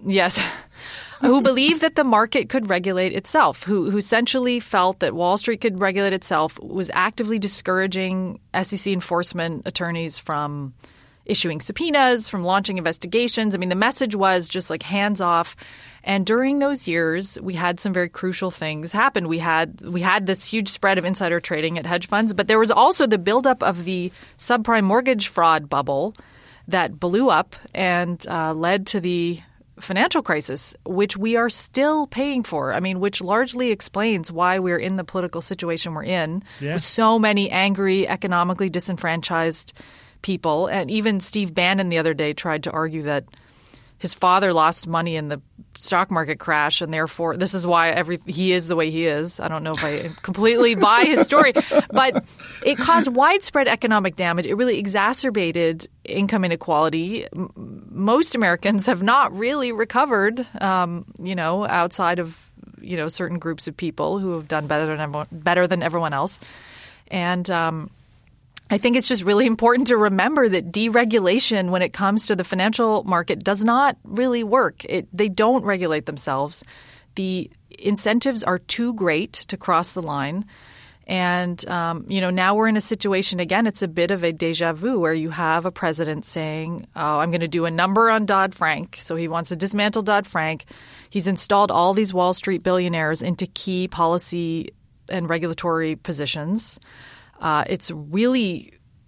who believed that the market could regulate itself, who essentially felt that Wall Street could regulate itself, was actively discouraging SEC enforcement attorneys from issuing subpoenas, from launching investigations. I mean, the message was just like hands off. And during those years, we had some very crucial things happen. We had this huge spread of insider trading at hedge funds, but there was also the buildup of the subprime mortgage fraud bubble that blew up and led to the financial crisis, which we are still paying for. I mean, which largely explains why we're in the political situation we're in with so many angry, economically disenfranchised people. And even Steve Bannon the other day tried to argue that his father lost money in the stock market crash, and therefore this is why he is the way he is. I don't know if I completely buy his story, but it caused widespread economic damage. It really exacerbated income inequality. Most Americans have not really recovered, outside of, certain groups of people who have done better than everyone else. And I think it's just really important to remember that deregulation when it comes to the financial market does not really work. They don't regulate themselves. The incentives are too great to cross the line. And, now we're in a situation, again, it's a bit of a deja vu where you have a president saying, I'm going to do a number on Dodd-Frank. So he wants to dismantle Dodd-Frank. He's installed all these Wall Street billionaires into key policy and regulatory positions. It's really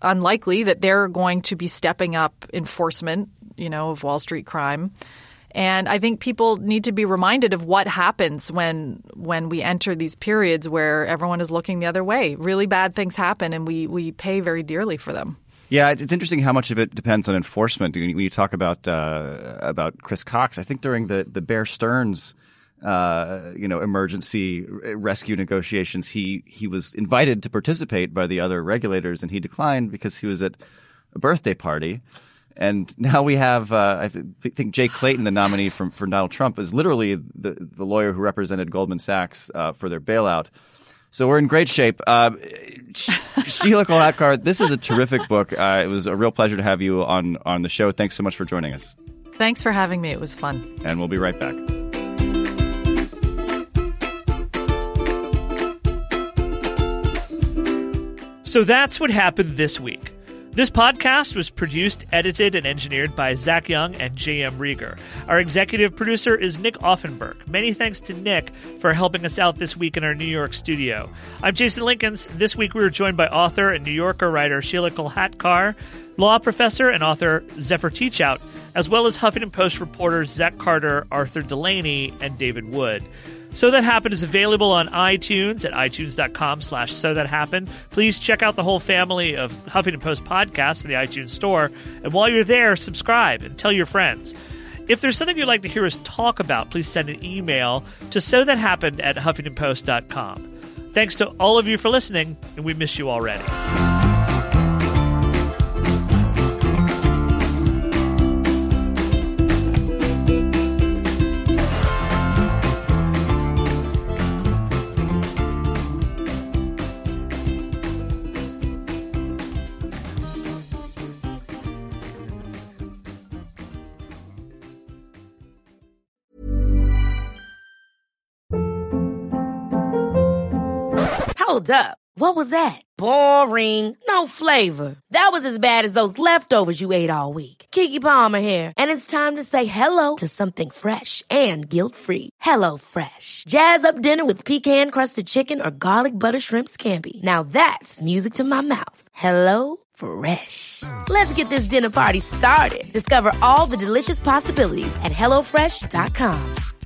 unlikely that they're going to be stepping up enforcement, of Wall Street crime. And I think people need to be reminded of what happens when we enter these periods where everyone is looking the other way. Really bad things happen, and we pay very dearly for them. Yeah, it's interesting how much of it depends on enforcement. When you talk about Chris Cox, I think during the Bear Stearns emergency rescue negotiations, he was invited to participate by the other regulators, and he declined because he was at a birthday party. And now we have, I think Jay Clayton, the nominee for Donald Trump, is literally the lawyer who represented Goldman Sachs for their bailout. So we're in great shape. Sheila Kolhatkar, this is a terrific book. It was a real pleasure to have you on the show. Thanks so much for joining us. Thanks for having me. It was fun. And we'll be right back. So that's what happened this week. This podcast was produced, edited, and engineered by Zach Young and J.M. Rieger. Our executive producer is Nick Offenberg. Many thanks to Nick for helping us out this week in our New York studio. I'm Jason Linkins. This week we were joined by author and New Yorker writer Sheila Kolhatkar, law professor and author Zephyr Teachout, as well as Huffington Post reporters Zach Carter, Arthur Delaney, and David Wood. So That Happened is available on iTunes at itunes.com/SoThatHappened. Please check out the whole family of Huffington Post podcasts in the iTunes store. And while you're there, subscribe and tell your friends. If there's something you'd like to hear us talk about, please send an email to SoThatHappened@HuffingtonPost.com. Thanks to all of you for listening, and we miss you already. Hold up. What was that? Boring. No flavor. That was as bad as those leftovers you ate all week. Keke Palmer here. And it's time to say hello to something fresh and guilt-free. Hello Fresh. Jazz up dinner with pecan-crusted chicken or garlic butter shrimp scampi. Now that's music to my mouth. Hello Fresh. Let's get this dinner party started. Discover all the delicious possibilities at HelloFresh.com.